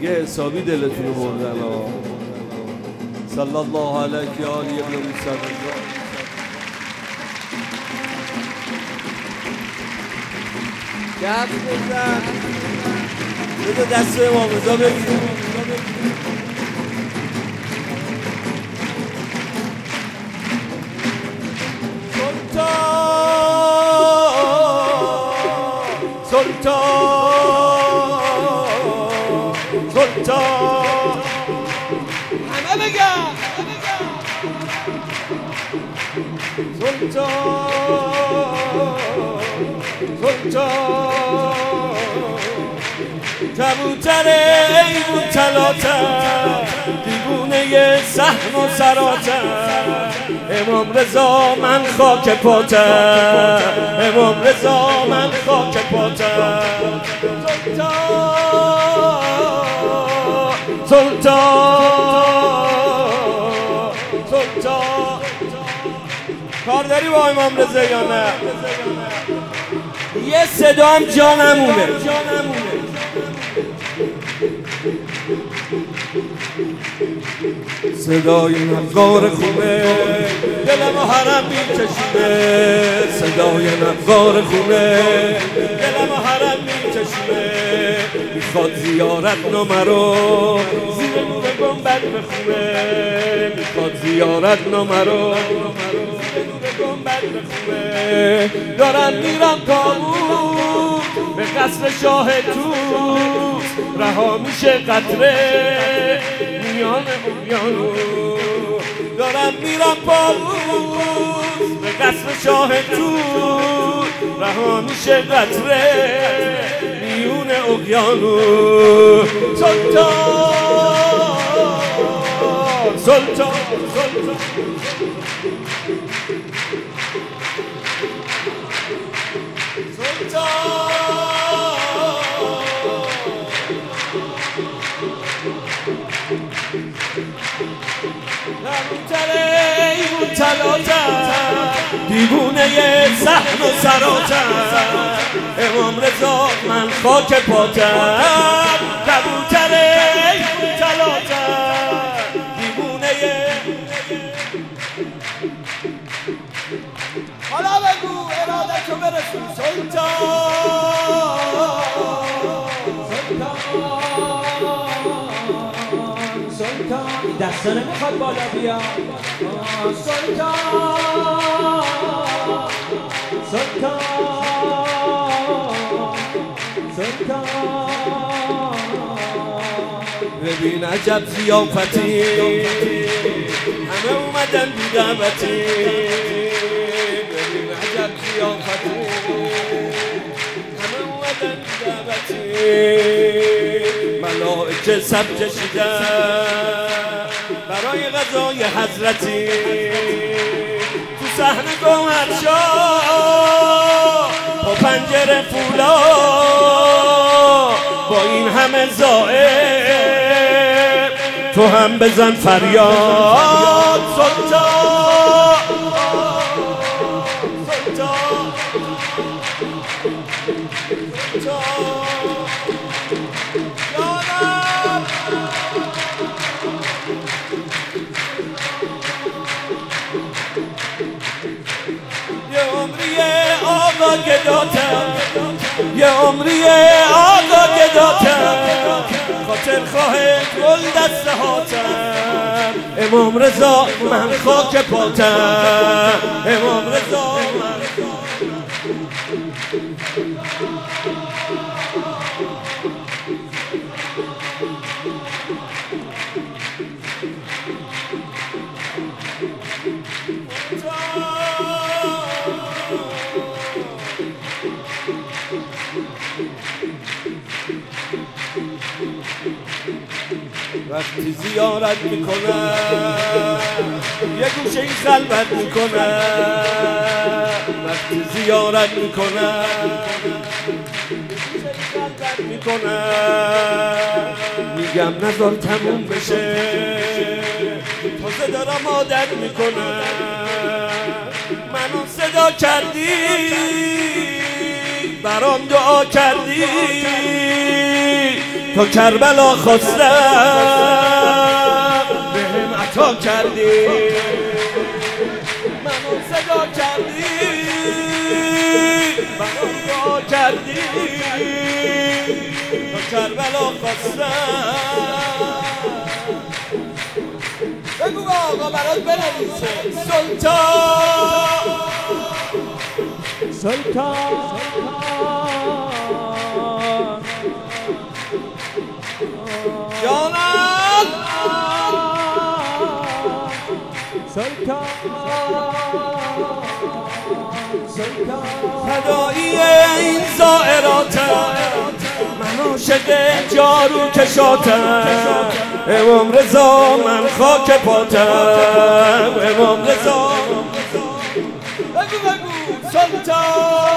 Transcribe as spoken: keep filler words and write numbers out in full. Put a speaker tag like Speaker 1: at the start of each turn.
Speaker 1: دیگه حسابی دلتون رو بردن ها. صلی الله علیک یا علی ابن موسی. گفت بزن بده دست امام رضا بگیریم. سلطان سلطان همه بگم سلطان سلطان کبوتر ایمون تلاتر دیوونه سهم و سراتر امام رضا من خاک پاتر امام رضا من خاک پاتر سلطان سلطان سلطان کار داری با امام رضا یا نه؟ یه صدا هم جانمونه صدای نقار خونه دلم حرم میکشیده صدای نقار خونه دلم حرم میکشیده میخواد زیارت نامه رو زیر نور گنبد بخونه میخواد زیارت نامه رو زیر نور گنبد بخونه دارم میرم کابوس به قصر شاه توس رها میشه قطره میان اقیانوس دارم میرم پابوس به قصر شاه توس رها میشه قطره میون اقیانوس سلطان سلطان سلطان دیوونه سهم و سراتر امام رضا من خاک پاتر کبوتر تلاتر دیوونه حالا بگو ارادتو برسون سلطان سلطان این دسته نمیخواد بالا بیا سلطان سلطان سلطان ببین عجب ضیافتی همه اومدن بی دعوتی ببین عجب ضیافتی همه اومدن بی دعوتی ملائکه سب کشیدن برای غذای حضرتی تو صحنه گوهرشاه با پنجره فولا با این همه زائر تو هم بزن فریاد سلطان سلطان یه عمری آقا گداتم یه عمری آقا گداتم خاطر خواه گل دسته هاتم امام رضا من خاک پاتم امام رضا من وقتی زیارت میکنم یه گوشه این خلوت میکنم وقتی زیارت میکنم میکنم میگم نظر تموم بشه تازه دارم عادت میکنم منو صدا کردی برام دعا کردی تا کربلا خواستم بهم عطا کردی منو صدا کردی منو دعا کردی تا کربلا خواستم بگو آقا برات بنویسه سلطان سلطان جانم سلطان سلطان فدایی این زائراتم من عاشق جارو کشاتم امام رضا من خاک پاتم امام رضا بگو بگو سلطان